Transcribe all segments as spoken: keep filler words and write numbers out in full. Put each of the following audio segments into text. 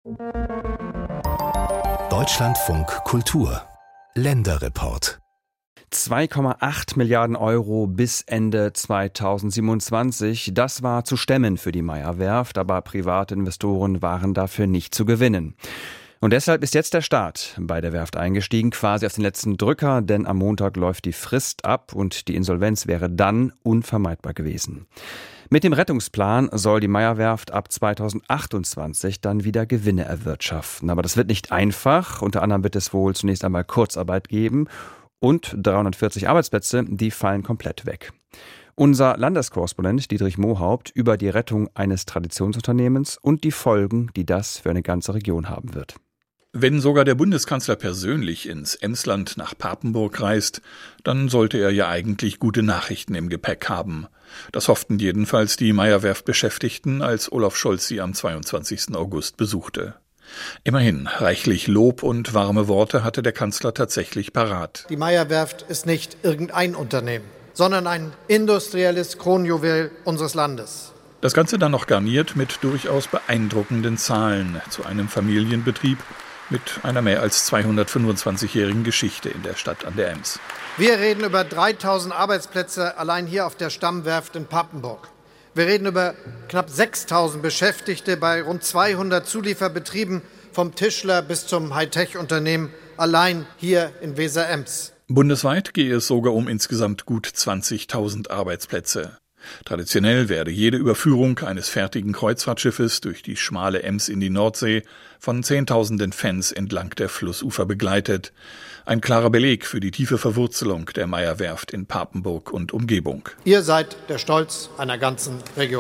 Deutschlandfunk Kultur Länderreport. zwei Komma acht Milliarden Euro bis Ende zweitausendsiebenundzwanzig. Das war zu stemmen für die Meyer-Werft, aber private Investoren waren dafür nicht zu gewinnen. Und deshalb ist jetzt der Staat bei der Werft eingestiegen, quasi auf den letzten Drücker, denn am Montag läuft die Frist ab und die Insolvenz wäre dann unvermeidbar gewesen. Mit dem Rettungsplan soll die Meyer-Werft ab zweitausendachtundzwanzig dann wieder Gewinne erwirtschaften. Aber das wird nicht einfach. Unter anderem wird es wohl zunächst einmal Kurzarbeit geben und dreihundertvierzig Arbeitsplätze, die fallen komplett weg. Unser Landeskorrespondent Dietrich Mohaupt über die Rettung eines Traditionsunternehmens und die Folgen, die das für eine ganze Region haben wird. Wenn sogar der Bundeskanzler persönlich ins Emsland nach Papenburg reist, dann sollte er ja eigentlich gute Nachrichten im Gepäck haben. Das hofften jedenfalls die Meyer-Werft-Beschäftigten, als Olaf Scholz sie am zweiundzwanzigsten August besuchte. Immerhin, reichlich Lob und warme Worte hatte der Kanzler tatsächlich parat. Die Meyer-Werft ist nicht irgendein Unternehmen, sondern ein industrielles Kronjuwel unseres Landes. Das Ganze dann noch garniert mit durchaus beeindruckenden Zahlen zu einem Familienbetrieb mit einer mehr als zweihundertfünfundzwanzigjährigen Geschichte in der Stadt an der Ems. Wir reden über dreitausend Arbeitsplätze allein hier auf der Stammwerft in Papenburg. Wir reden über knapp sechstausend Beschäftigte bei rund zweihundert Zulieferbetrieben, vom Tischler bis zum Hightech-Unternehmen, allein hier in Weser-Ems. Bundesweit gehe es sogar um insgesamt gut zwanzigtausend Arbeitsplätze. Traditionell werde jede Überführung eines fertigen Kreuzfahrtschiffes durch die schmale Ems in die Nordsee von Zehntausenden Fans entlang der Flussufer begleitet. Ein klarer Beleg für die tiefe Verwurzelung der Meyer-Werft in Papenburg und Umgebung. Ihr seid der Stolz einer ganzen Region.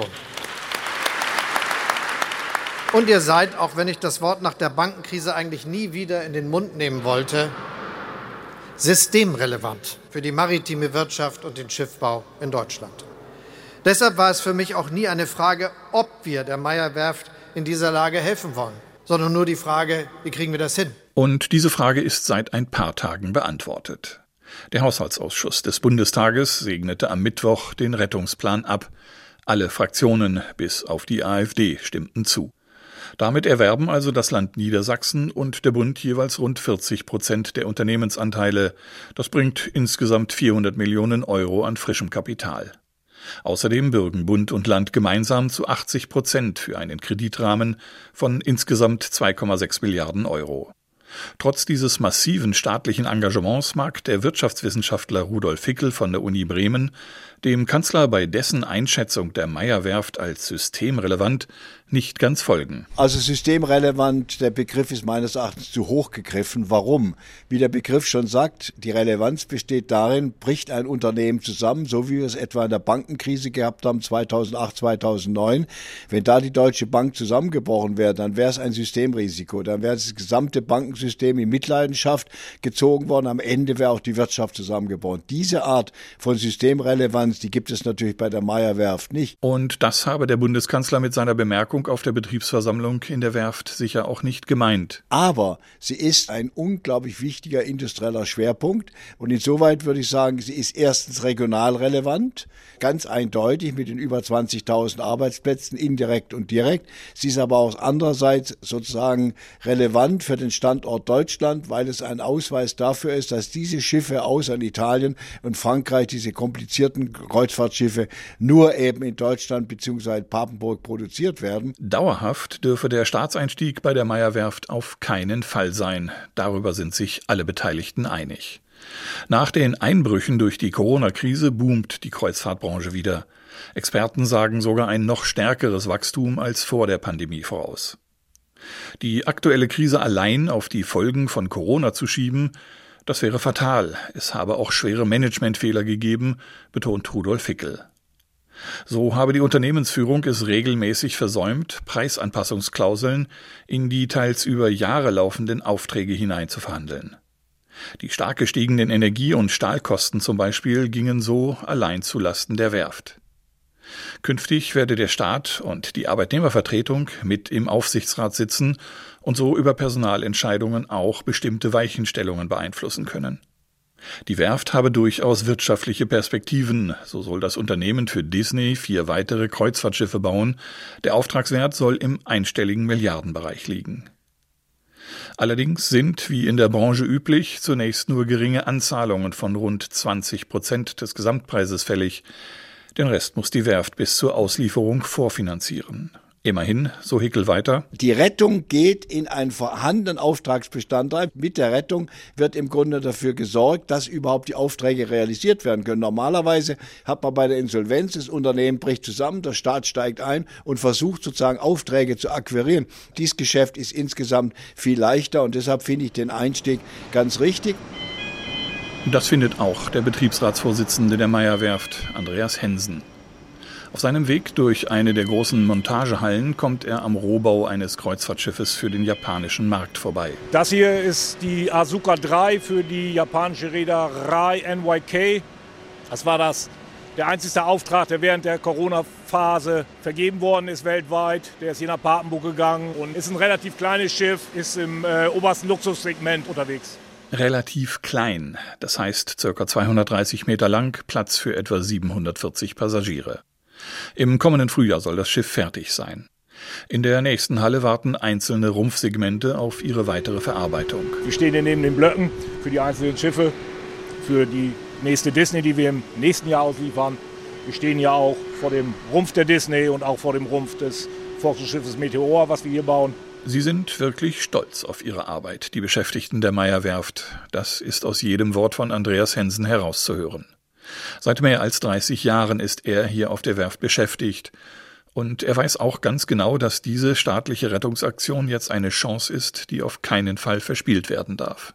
Und ihr seid, auch wenn ich das Wort nach der Bankenkrise eigentlich nie wieder in den Mund nehmen wollte, systemrelevant für die maritime Wirtschaft und den Schiffbau in Deutschland. Deshalb war es für mich auch nie eine Frage, ob wir der Meyer-Werft in dieser Lage helfen wollen, sondern nur die Frage, wie kriegen wir das hin? Und diese Frage ist seit ein paar Tagen beantwortet. Der Haushaltsausschuss des Bundestages segnete am Mittwoch den Rettungsplan ab. Alle Fraktionen bis auf die AfD stimmten zu. Damit erwerben also das Land Niedersachsen und der Bund jeweils rund vierzig Prozent der Unternehmensanteile. Das bringt insgesamt vierhundert Millionen Euro an frischem Kapital. Außerdem bürgen Bund und Land gemeinsam zu achtzig Prozent für einen Kreditrahmen von insgesamt zwei Komma sechs Milliarden Euro. Trotz dieses massiven staatlichen Engagements mag der Wirtschaftswissenschaftler Rudolf Hickel von der Uni Bremen dem Kanzler bei dessen Einschätzung der Meyer-Werft als systemrelevant nicht ganz folgen. Also systemrelevant, der Begriff ist meines Erachtens zu hoch gegriffen. Warum? Wie der Begriff schon sagt, die Relevanz besteht darin, bricht ein Unternehmen zusammen, so wie wir es etwa in der Bankenkrise gehabt haben, zweitausendacht, zweitausendneun. Wenn da die Deutsche Bank zusammengebrochen wäre, dann wäre es ein Systemrisiko. Dann wäre das gesamte Bankensystem in Mitleidenschaft gezogen worden. Am Ende wäre auch die Wirtschaft zusammengebrochen. Diese Art von Systemrelevanz, die gibt es natürlich bei der Meyer-Werft nicht. Und das habe der Bundeskanzler mit seiner Bemerkung auf der Betriebsversammlung in der Werft sicher auch nicht gemeint. Aber sie ist ein unglaublich wichtiger industrieller Schwerpunkt und insoweit würde ich sagen, sie ist erstens regional relevant, ganz eindeutig mit den über zwanzigtausend Arbeitsplätzen, indirekt und direkt. Sie ist aber auch andererseits sozusagen relevant für den Standort Deutschland, weil es ein Ausweis dafür ist, dass diese Schiffe außer in Italien und Frankreich, diese komplizierten Kreuzfahrtschiffe, nur eben in Deutschland bzw. Papenburg produziert werden. Dauerhaft dürfe der Staatseinstieg bei der Meyer-Werft auf keinen Fall sein. Darüber sind sich alle Beteiligten einig. Nach den Einbrüchen durch die Corona-Krise boomt die Kreuzfahrtbranche wieder. Experten sagen sogar ein noch stärkeres Wachstum als vor der Pandemie voraus. Die aktuelle Krise allein auf die Folgen von Corona zu schieben, das wäre fatal. Es habe auch schwere Managementfehler gegeben, betont Rudolf Hickel. So habe die Unternehmensführung es regelmäßig versäumt, Preisanpassungsklauseln in die teils über Jahre laufenden Aufträge hinein zu verhandeln. Die stark gestiegenen Energie- und Stahlkosten zum Beispiel gingen so allein zu Lasten der Werft. Künftig werde der Staat und die Arbeitnehmervertretung mit im Aufsichtsrat sitzen und so über Personalentscheidungen auch bestimmte Weichenstellungen beeinflussen können. Die Werft habe durchaus wirtschaftliche Perspektiven, so soll das Unternehmen für Disney vier weitere Kreuzfahrtschiffe bauen. Der Auftragswert soll im einstelligen Milliardenbereich liegen. Allerdings sind, wie in der Branche üblich, zunächst nur geringe Anzahlungen von rund zwanzig Prozent des Gesamtpreises fällig. Den Rest muss die Werft bis zur Auslieferung vorfinanzieren. Immerhin, so Hickel weiter: Die Rettung geht in einen vorhandenen Auftragsbestand rein. Mit der Rettung wird im Grunde dafür gesorgt, dass überhaupt die Aufträge realisiert werden können. Normalerweise hat man bei der Insolvenz, das Unternehmen bricht zusammen, der Staat steigt ein und versucht sozusagen Aufträge zu akquirieren. Dieses Geschäft ist insgesamt viel leichter und deshalb finde ich den Einstieg ganz richtig. Das findet auch der Betriebsratsvorsitzende der Meyer-Werft, Andreas Hensen. Auf seinem Weg durch eine der großen Montagehallen kommt er am Rohbau eines Kreuzfahrtschiffes für den japanischen Markt vorbei. Das hier ist die Asuka drei für die japanische Reederei N Y K. Das war das, der einzige Auftrag, der während der Corona-Phase vergeben worden ist weltweit. Der ist hier nach Papenburg gegangen und ist ein relativ kleines Schiff, ist im äh, obersten Luxussegment unterwegs. Relativ klein, das heißt ca. zweihundertdreißig Meter lang, Platz für etwa siebenhundertvierzig Passagiere. Im kommenden Frühjahr soll das Schiff fertig sein. In der nächsten Halle warten einzelne Rumpfsegmente auf ihre weitere Verarbeitung. Wir stehen hier neben den Blöcken für die einzelnen Schiffe, für die nächste Disney, die wir im nächsten Jahr ausliefern. Wir stehen ja auch vor dem Rumpf der Disney und auch vor dem Rumpf des Forschungsschiffes Meteor, was wir hier bauen. Sie sind wirklich stolz auf ihre Arbeit, die Beschäftigten der Meyer-Werft. Das ist aus jedem Wort von Andreas Hensen herauszuhören. Seit mehr als dreißig Jahren ist er hier auf der Werft beschäftigt. Und er weiß auch ganz genau, dass diese staatliche Rettungsaktion jetzt eine Chance ist, die auf keinen Fall verspielt werden darf.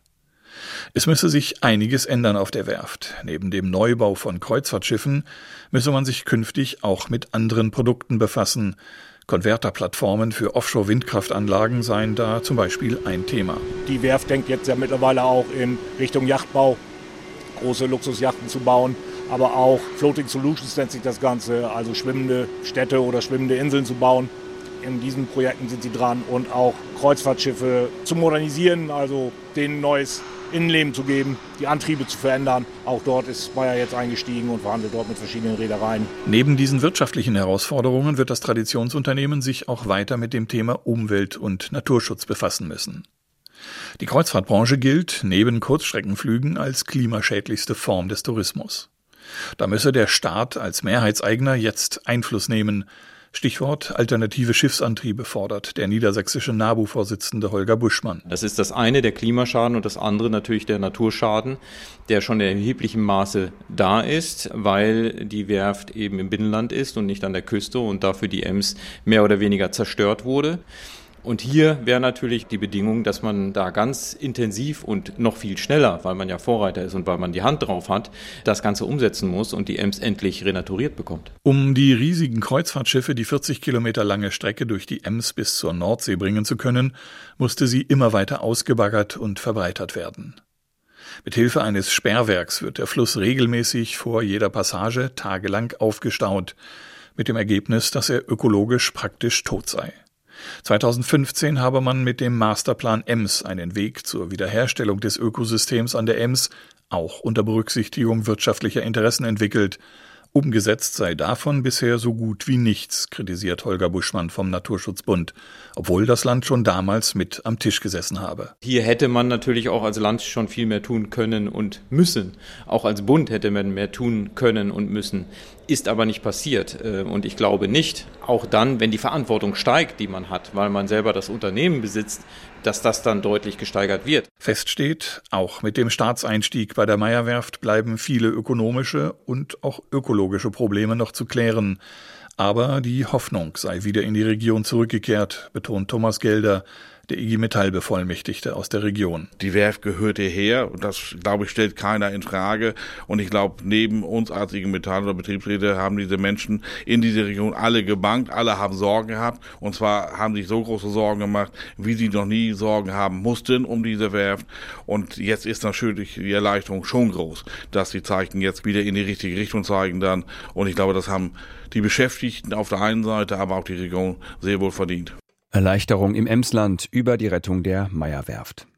Es müsse sich einiges ändern auf der Werft. Neben dem Neubau von Kreuzfahrtschiffen müsse man sich künftig auch mit anderen Produkten befassen. Konverterplattformen für Offshore-Windkraftanlagen seien da zum Beispiel ein Thema. Die Werft denkt jetzt ja mittlerweile auch in Richtung Yachtbau, große Luxusjachten zu bauen, aber auch Floating Solutions nennt sich das Ganze, also schwimmende Städte oder schwimmende Inseln zu bauen. In diesen Projekten sind sie dran und auch Kreuzfahrtschiffe zu modernisieren, also denen neues Innenleben zu geben, die Antriebe zu verändern. Auch dort ist Meyer jetzt eingestiegen und verhandelt dort mit verschiedenen Reedereien. Neben diesen wirtschaftlichen Herausforderungen wird das Traditionsunternehmen sich auch weiter mit dem Thema Umwelt- und Naturschutz befassen müssen. Die Kreuzfahrtbranche gilt neben Kurzstreckenflügen als klimaschädlichste Form des Tourismus. Da müsse der Staat als Mehrheitseigner jetzt Einfluss nehmen. Stichwort alternative Schiffsantriebe fordert der niedersächsische NABU-Vorsitzende Holger Buschmann. Das ist das eine, der Klimaschaden, und das andere natürlich der Naturschaden, der schon in erheblichem Maße da ist, weil die Werft eben im Binnenland ist und nicht an der Küste und dafür die Ems mehr oder weniger zerstört wurde. Und hier wäre natürlich die Bedingung, dass man da ganz intensiv und noch viel schneller, weil man ja Vorreiter ist und weil man die Hand drauf hat, das Ganze umsetzen muss und die Ems endlich renaturiert bekommt. Um die riesigen Kreuzfahrtschiffe die vierzig Kilometer lange Strecke durch die Ems bis zur Nordsee bringen zu können, musste sie immer weiter ausgebaggert und verbreitert werden. Mithilfe eines Sperrwerks wird der Fluss regelmäßig vor jeder Passage tagelang aufgestaut, mit dem Ergebnis, dass er ökologisch praktisch tot sei. zweitausendfünfzehn habe man mit dem Masterplan Ems einen Weg zur Wiederherstellung des Ökosystems an der Ems, auch unter Berücksichtigung wirtschaftlicher Interessen, entwickelt. Umgesetzt sei davon bisher so gut wie nichts, kritisiert Holger Buschmann vom Naturschutzbund, obwohl das Land schon damals mit am Tisch gesessen habe. Hier hätte man natürlich auch als Land schon viel mehr tun können und müssen. Auch als Bund hätte man mehr tun können und müssen. Ist aber nicht passiert. Und ich glaube nicht, auch dann, wenn die Verantwortung steigt, die man hat, weil man selber das Unternehmen besitzt, dass das dann deutlich gesteigert wird. Fest steht, auch mit dem Staatseinstieg bei der Meyer-Werft bleiben viele ökonomische und auch ökologische Probleme noch zu klären. Aber die Hoffnung sei wieder in die Region zurückgekehrt, betont Thomas Gelder, der I G Metall-Bevollmächtigte aus der Region. Die Werft gehört hierher und das, glaube ich, stellt keiner in Frage. Und ich glaube, neben uns als I G Metall oder Betriebsräte haben diese Menschen in dieser Region alle gebankt, alle haben Sorgen gehabt. Und zwar haben sich so große Sorgen gemacht, wie sie noch nie Sorgen haben mussten um diese Werft. Und jetzt ist natürlich die Erleichterung schon groß, dass die Zeichen jetzt wieder in die richtige Richtung zeigen dann. Und ich glaube, das haben die Beschäftigten auf der einen Seite, aber auch die Region sehr wohl verdient. Erleichterung im Emsland über die Rettung der Meyer-Werft.